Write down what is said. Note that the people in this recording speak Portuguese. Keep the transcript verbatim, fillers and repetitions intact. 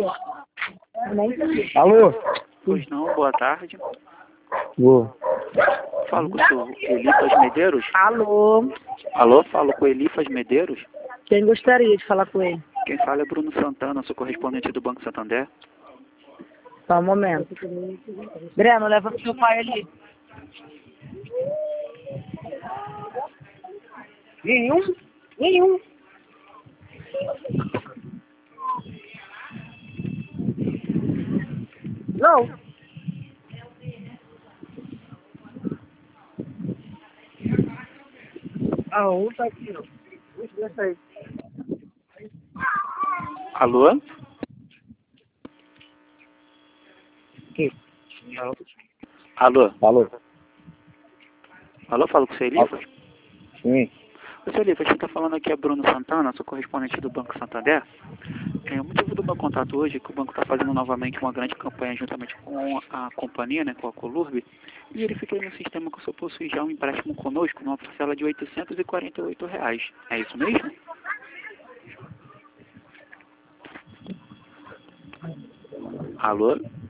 Alô? Pois não, boa tarde. Boa. Falo com o senhor Elifas Medeiros? Alô? Alô, falo com o Elifas Medeiros? Quem gostaria de falar com ele? Quem fala é Bruno Santana, sou correspondente do Banco Santander. Só um momento. Breno, leva pro seu pai ali. Nenhum? Nenhum. Não. Ah, um tá aqui, ó. Deixa aí. Alô? Aqui. Alô? Alô? Alô, falo com o senhor Elifas? Sim. O senhor Elifas, quem está falando aqui é Bruno Santana, sou correspondente do Banco Santander. É, o motivo do meu contato hoje é que o banco está fazendo novamente uma grande campanha juntamente com a companhia, né, com a Colurb, e verifiquei no sistema que o senhor possui já um empréstimo conosco numa parcela de oitocentos e quarenta e oito reais. É isso mesmo? Alô?